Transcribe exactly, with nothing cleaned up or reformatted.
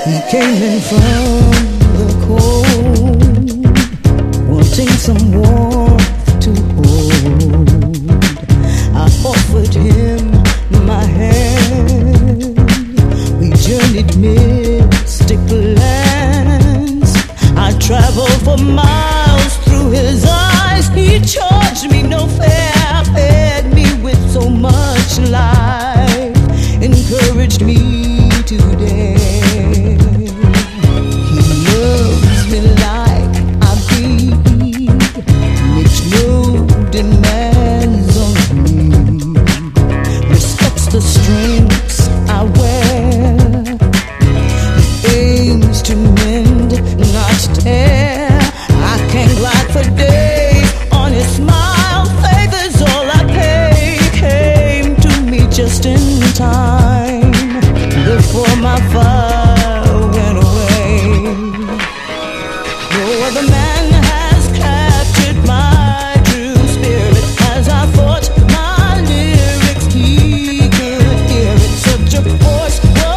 He came in from the cold, wanting some warmth to hold. I offered him my hand. We journeyed mid